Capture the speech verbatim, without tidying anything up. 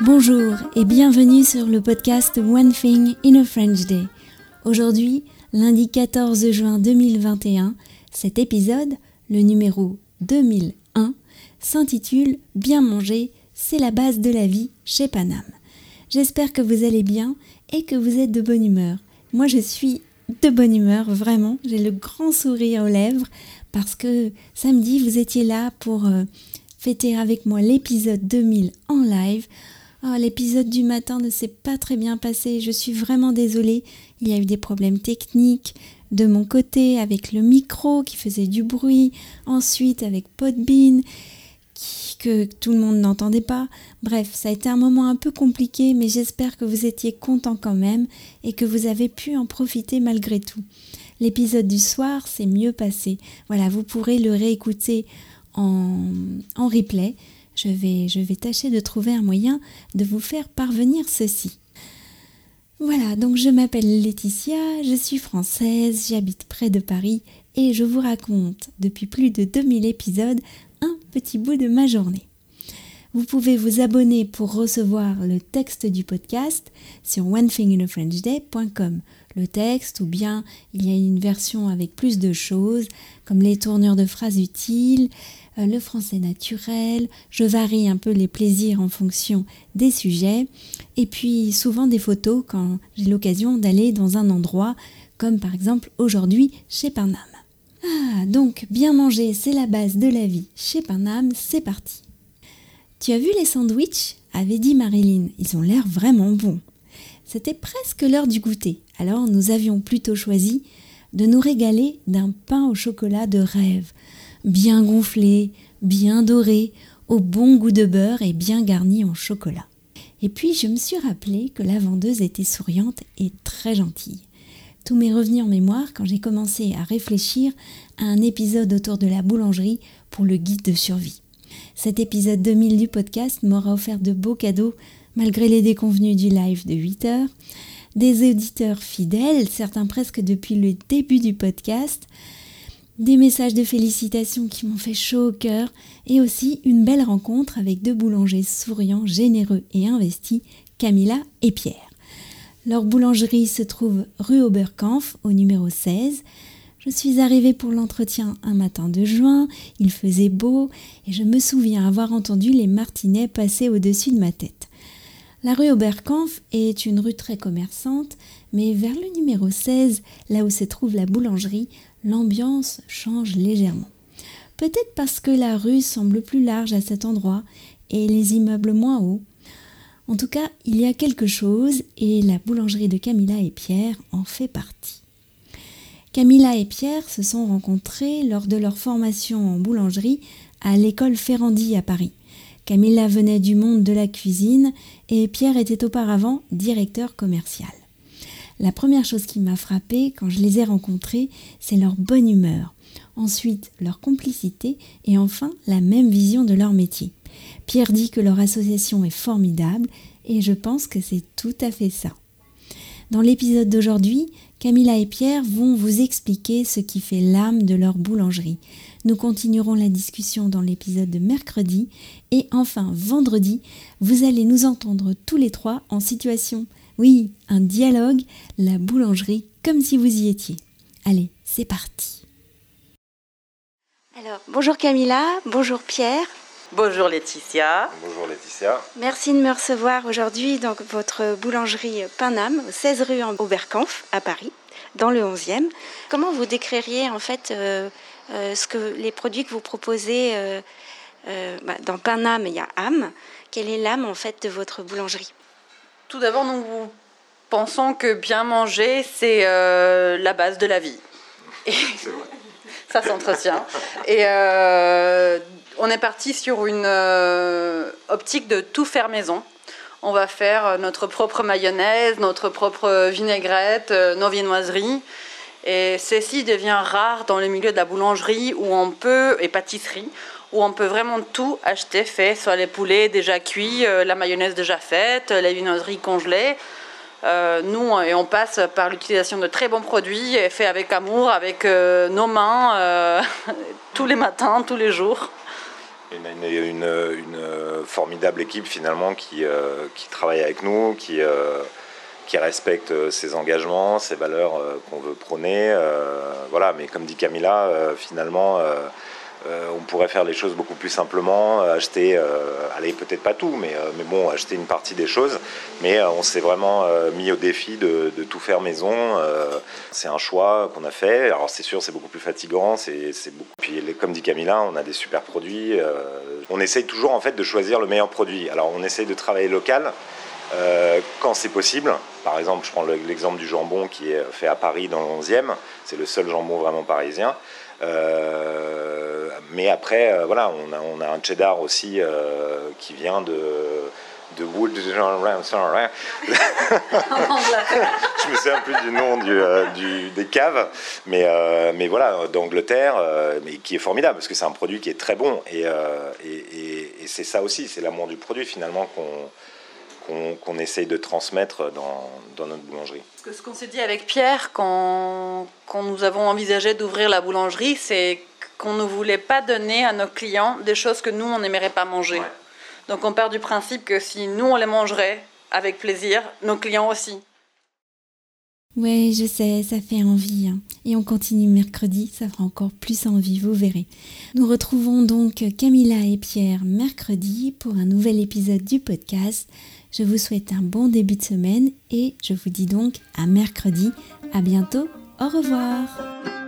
Bonjour et bienvenue sur le podcast One Thing in a French Day. Aujourd'hui, lundi quatorze juin deux mille vingt et un, cet épisode, le numéro deux mille un, s'intitule « Bien manger, c'est la base de la vie chez Paname ». J'espère que vous allez bien et que vous êtes de bonne humeur. Moi, je suis de bonne humeur, vraiment. J'ai le grand sourire aux lèvres parce que samedi, vous étiez là pour euh, fêter avec moi l'épisode deux mille en live. Oh, l'épisode du matin ne s'est pas très bien passé, je suis vraiment désolée. Il y a eu des problèmes techniques de mon côté avec le micro qui faisait du bruit, ensuite avec Podbean qui, que tout le monde n'entendait pas. Bref, ça a été un moment un peu compliqué, mais j'espère que vous étiez contents quand même et que vous avez pu en profiter malgré tout. L'épisode du soir s'est mieux passé. Voilà, vous pourrez le réécouter en, en replay. Je vais, je vais tâcher de trouver un moyen de vous faire parvenir ceci. Voilà, donc je m'appelle Laetitia, je suis française, j'habite près de Paris et je vous raconte depuis plus de deux mille épisodes un petit bout de ma journée. Vous pouvez vous abonner pour recevoir le texte du podcast sur one thing in a french day point com. Le texte, ou bien il y a une version avec plus de choses, comme les tournures de phrases utiles, euh, le français naturel, je varie un peu les plaisirs en fonction des sujets, et puis souvent des photos quand j'ai l'occasion d'aller dans un endroit, comme par exemple aujourd'hui chez Paname. Ah, donc bien manger, c'est la base de la vie chez Paname, c'est parti. Tu as vu les sandwichs ? Avait dit Marilyn, ils ont l'air vraiment bons. C'était presque l'heure du goûter, alors nous avions plutôt choisi de nous régaler d'un pain au chocolat de rêve, bien gonflé, bien doré, au bon goût de beurre et bien garni en chocolat. Et puis je me suis rappelé que la vendeuse était souriante et très gentille. Tout m'est revenu en mémoire quand j'ai commencé à réfléchir à un épisode autour de la boulangerie pour le guide de survie. Cet épisode deux mille du podcast m'aura offert de beaux cadeaux malgré les déconvenues du live de huit heures, des auditeurs fidèles, certains presque depuis le début du podcast, des messages de félicitations qui m'ont fait chaud au cœur et aussi une belle rencontre avec deux boulangers souriants, généreux et investis, Camilla et Pierre. Leur boulangerie se trouve rue Oberkampf au numéro seize. Je suis arrivée pour l'entretien un matin de juin, il faisait beau et je me souviens avoir entendu les martinets passer au-dessus de ma tête. La rue Oberkampf est une rue très commerçante, mais vers le numéro seize, là où se trouve la boulangerie, l'ambiance change légèrement. Peut-être parce que la rue semble plus large à cet endroit et les immeubles moins hauts. En tout cas, il y a quelque chose et la boulangerie de Camilla et Pierre en fait partie. Camilla et Pierre se sont rencontrés lors de leur formation en boulangerie à l'école Ferrandi à Paris. Camilla venait du monde de la cuisine et Pierre était auparavant directeur commercial. La première chose qui m'a frappée quand je les ai rencontrés, c'est leur bonne humeur. Ensuite, leur complicité et enfin la même vision de leur métier. Pierre dit que leur association est formidable et je pense que c'est tout à fait ça. Dans l'épisode d'aujourd'hui, Camilla et Pierre vont vous expliquer ce qui fait l'âme de leur boulangerie. Nous continuerons la discussion dans l'épisode de mercredi et enfin vendredi, vous allez nous entendre tous les trois en situation. Oui, un dialogue, la boulangerie comme si vous y étiez. Allez, c'est parti. Alors, bonjour Camilla, bonjour Pierre. Bonjour Laetitia. Bonjour Laetitia. Merci de me recevoir aujourd'hui dans votre boulangerie Paname, seize rue Oberkampf à Paris, dans le onzième. Comment vous décririez en fait euh, euh, ce que, les produits que vous proposez euh, euh, bah, dans Paname, il y a âme. Quelle est l'âme en fait de votre boulangerie ? Tout d'abord, nous pensons que bien manger, c'est euh, la base de la vie. Et C'est vrai. ça s'entretient. Et euh, on est parti sur une euh, optique de tout faire maison. On va faire notre propre mayonnaise, notre propre vinaigrette, euh, nos viennoiseries. Et ceci devient rare dans le milieu de la boulangerie où on peut, et pâtisserie, où on peut vraiment tout acheter fait, soit les poulets déjà cuits, euh, la mayonnaise déjà faite, les viennoiseries congelées. Euh, nous, et on passe par l'utilisation de très bons produits, faits avec amour, avec euh, nos mains, euh, tous les matins, tous les jours. Une, une, une, une formidable équipe finalement qui, euh, qui travaille avec nous, qui, euh, qui respecte ses engagements, ses valeurs euh, qu'on veut prôner. Euh, voilà, mais comme dit Camilla, euh, finalement, euh, euh, on pourrait faire les choses beaucoup plus simplement, acheter, euh, allez, peut-être pas tout, mais, euh, mais bon, acheter une partie des choses. Mais euh, on s'est vraiment euh, mis au défi de, de tout faire maison. Euh, c'est un choix qu'on a fait. Alors c'est sûr, c'est beaucoup plus fatigant. C'est, c'est beaucoup... Puis comme dit Camilla, on a des super produits. Euh, on essaye toujours en fait de choisir le meilleur produit. Alors on essaye de travailler local. Euh, quand c'est possible, par exemple, je prends le, l'exemple du jambon qui est fait à Paris dans le onzième, c'est le seul jambon vraiment parisien. Euh, mais après, euh, voilà, on a, on a un cheddar aussi euh, qui vient de, de Wood. Je me souviens plus du nom du, euh, du, des caves, mais, euh, mais voilà, d'Angleterre, euh, mais qui est formidable parce que c'est un produit qui est très bon. Et, euh, et, et, et c'est ça aussi, c'est l'amour du produit finalement qu'on. Qu'on, qu'on essaye de transmettre dans, dans notre boulangerie. Ce qu'on s'est dit avec Pierre quand, quand nous avons envisagé d'ouvrir la boulangerie, c'est qu'on ne voulait pas donner à nos clients des choses que nous, on n'aimerait pas manger. Ouais. Donc on part du principe que si nous, on les mangerait avec plaisir, nos clients aussi. Ouais, je sais, ça fait envie. Hein. Et on continue mercredi, ça fera encore plus envie, vous verrez. Nous retrouvons donc Camilla et Pierre mercredi pour un nouvel épisode du podcast. Je vous souhaite un bon début de semaine et je vous dis donc à mercredi. À bientôt, au revoir.